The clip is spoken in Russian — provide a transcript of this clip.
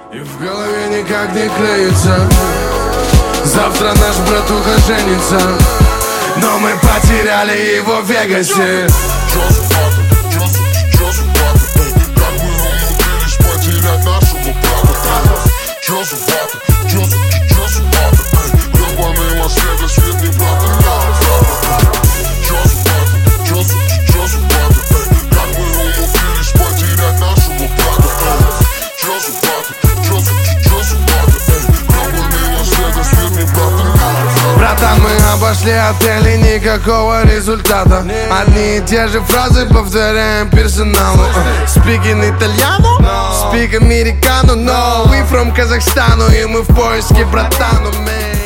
И в голове никак не клеится. Завтра наш братуха женится, но мы потеряли его в Вегасе. Как мы умудрились потерять нашего брата? Чё за вата? Гребаный Лас-Вегас, ведь не брата. Чё за вата? Как мы умудрились потерять нашего брата? Чё за вата? Гребаный Лас-Вегас, ведь не брата. Братан, мы обошли отели, никакого результата. Одни и те же фразы повторяем персоналу. Speaking итальяно, speak американо, но we from Казахстану, и мы в поиске братану, man.